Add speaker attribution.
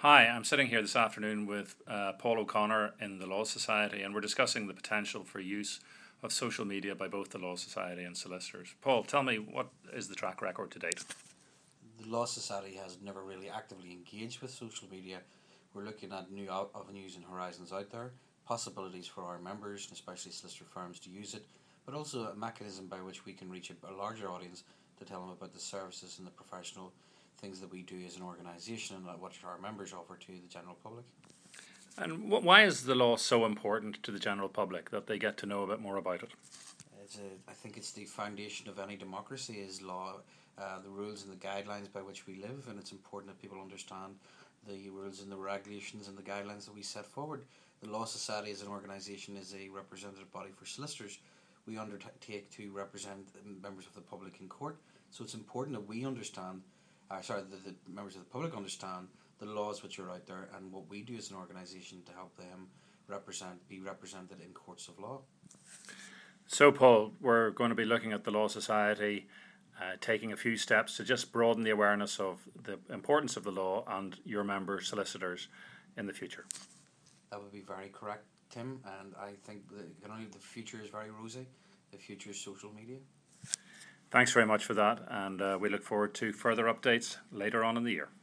Speaker 1: Hi, I'm sitting here this afternoon with Paul O'Connor in the Law Society, and we're discussing the potential for use of social media by both the Law Society and solicitors. Paul, tell me, what is the track record to date?
Speaker 2: The Law Society has never really actively engaged with social media. We're looking at new avenues and horizons out there, possibilities for our members and especially solicitor firms to use it, but also a mechanism by which we can reach a larger audience to tell them about the services and the professional things that we do as an organisation and what our members offer to the general public.
Speaker 1: And why is the law so important to the general public that they get to know a bit more about it?
Speaker 2: I think it's the foundation of any democracy is law, the rules and the guidelines by which we live, and it's important that people understand the rules and the regulations and the guidelines that we set forward. The Law Society as an organisation is a representative body for solicitors. We undertake to represent members of the public in court, so it's important that we understand, the members of the public understand the laws which are out there and what we do as an organisation to help them be represented in courts of law.
Speaker 1: So, Paul, we're going to be looking at the Law Society taking a few steps to just broaden the awareness of the importance of the law and your member solicitors in the future.
Speaker 2: That would be very correct, Tim, and I think the future is very rosy. The future is social media.
Speaker 1: Thanks very much for that, and we look forward to further updates later on in the year.